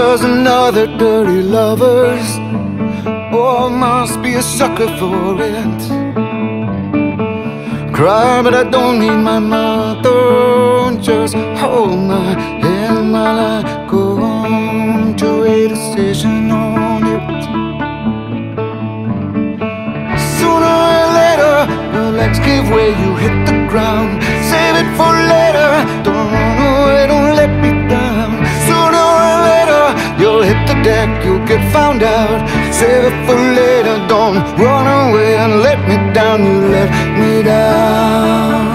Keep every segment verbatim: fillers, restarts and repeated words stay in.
dozen other dirty lovers. Oh, I must be a sucker for it. Cry, but I don't need my mother. Just hold my hand while I go on to a decision on it. Sooner or later, your legs give way, you hit the ground. Save it for later, don't run away, don't let me down. Sooner or later, you'll hit the deck, you'll get found out. Save it for later, don't run away and let me down. You let me down.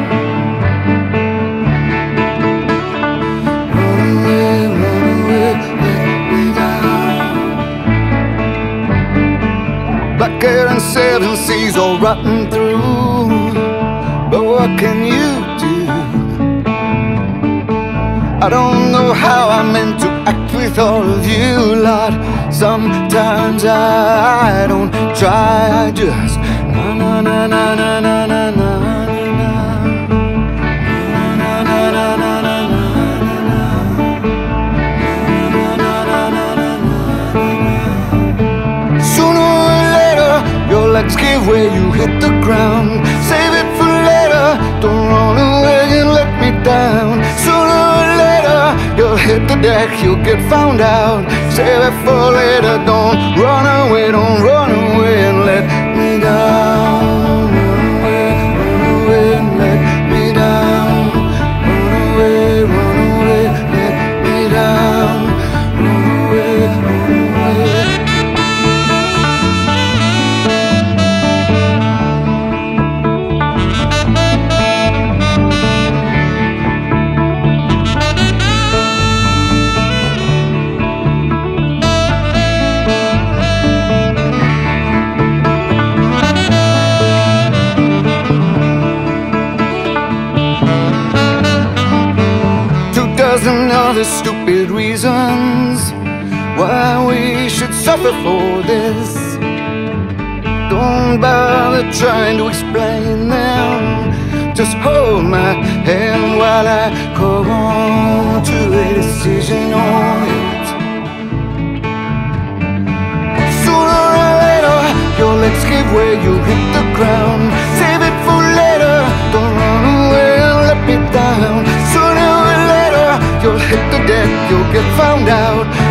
Run away, run away, let me down. Black hair and seven seas all rotten through. But what can you do? I don't know how I'm meant to act with all of you lot. Sometimes I don't try, I just na na na na na na na na na. Sooner or later, your legs give way, you hit the ground. Save it for later, don't run away and let me down. Sooner or later, you'll hit the deck, you'll get found out. Save it for later, don't run away, don't run away and let me down. Run away, run away and let me down. Run away, run away, let me down. Run away, run away. Dozen other stupid reasons why we should suffer for this. Don't bother trying to explain them. Just hold my hand while I go on to a decision on it. Sooner or later, your legs give way, you hit the ground. Save it for later, don't run away and let me down. Sooner or later, you'll hit the deck, you'll get found out.